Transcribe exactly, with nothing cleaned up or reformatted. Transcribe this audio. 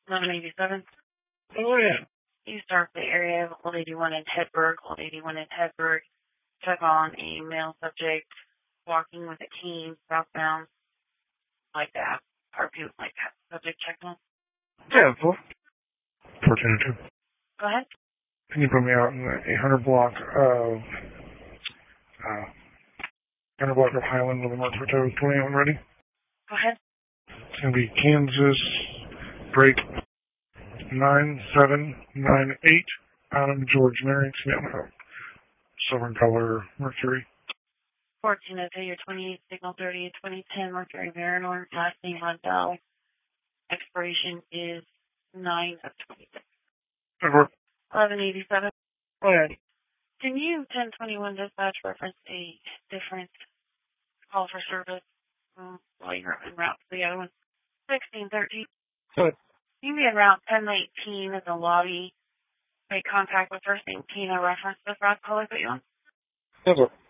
eleven eighty-seven. Oh, yeah. You start the area of Old eighty-one in Hedberg. Old eighty-one in Hedberg. Check on a male subject walking with a cane southbound, like that. Or people like that. Subject check on. Yeah, four. four ten two. Go ahead. Can you put me out in the eight hundred block of, uh, eight hundred block of Highland with the North Plateau twenty one ready? Go ahead. It's going to be Kansas break nine seven nine eight, Adam George Mary, Seattle, silver color Mercury. fourteen oh two, your twenty-eight, signal thirty, twenty ten, Mercury Marinor, last name Rundell. Expiration is nine of twenty-six. Over. eleven eighty-seven. Go ahead. Can you ten twenty-one dispatch reference a different call for service um, while you're en route to the other one? sixteen thirteen. Good. You can be en route ten nineteen at the lobby. Make contact with first name Tina reference this route call I put you on. Over.